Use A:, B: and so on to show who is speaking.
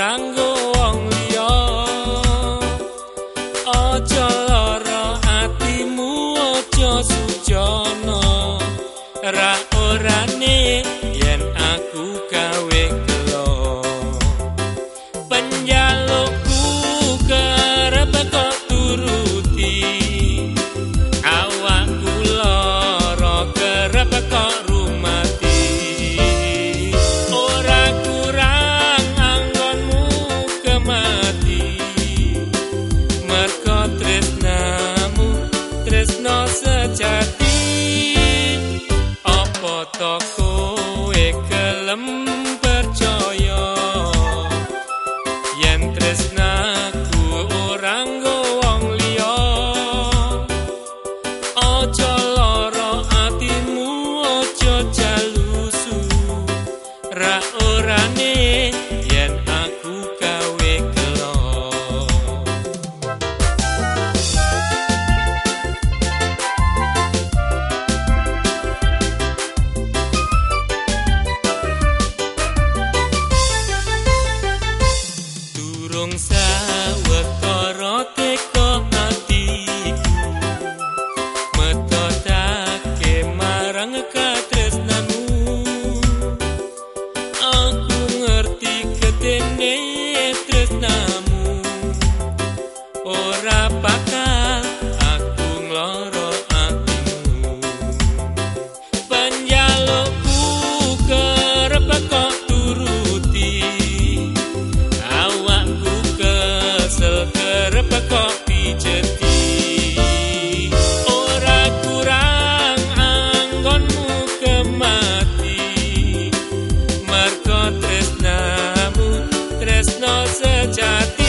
A: ora nggo wong liya. Aja lara atimu, aja sujana. Ra orane yen aku gawe gelo. Penjalukku kerep kok turuti. Awakku lara kerep kok rumati. Ora kurang anggonmu kemati. Merga tresnamu tresno sejati. Apa to kowe gelem percaya yen tresnaku ora nggo wong liya. Aja lara atimu, aja jalusu. Ra orane yen aku gawe gelo. Durung sawetara teka atiku metotake marang katresnanmu. Aku ngerti gedene tresnamu. Ora bakal aku ngloro atimu. Panjalukku kerep kok turuti. Awakku kesel kerep kok pijeti. Ora kurang anggonmu kemati. Merga tresnamu tresno sejati.